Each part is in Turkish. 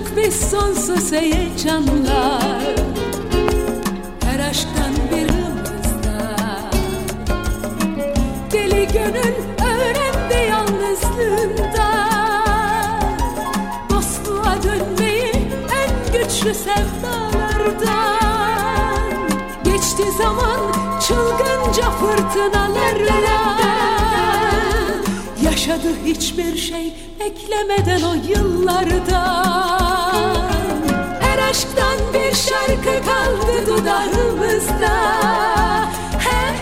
yaşadık biz sonsuz heyecanlar, her aşktan bir hızda. Deli gönül öğrendi yalnızlığında dostluğa dönmeyi en güçlü sevdalardan. Geçti zaman çılgınca fırtınalarla, yaşadı hiçbir şey beklemeden o yıllardan. Her aşktan bir şarkı kaldı dudağımızda, he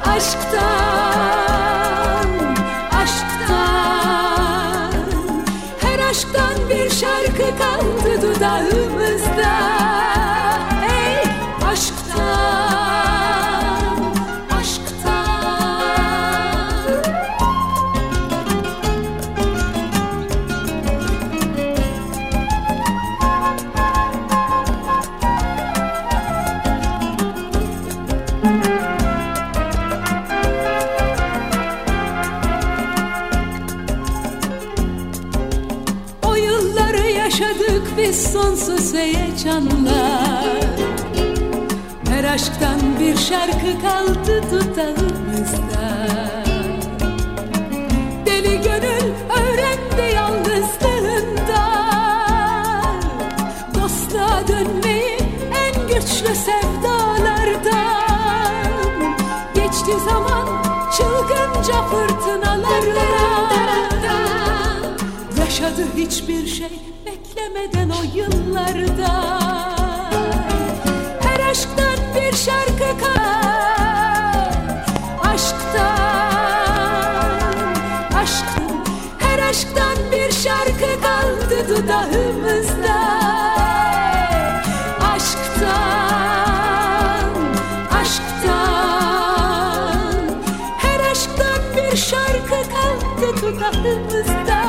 aşktan, aşktan. Her aşktan bir şarkı kaldı dudağımızda, hey aşktan, aşktan. O yılları yaşadık biz sonsuz heyecanlar, her aşktan bir şarkı kaldı dudağımızda. Deli gönül öğrendi yalnızlığında dostluğa dönmeyi en güçlü sevdalardan. Geçti zaman çılgınca fırtınalarla, yaşadı hiçbir şey beklemeden o yıllarda. Her aşktan bir şarkı kal, aşktan, aşktan. Her aşktan bir şarkı kaldı dudağımızda, aşktan, aşktan. Her aşktan bir şarkı kaldı dudağımızda.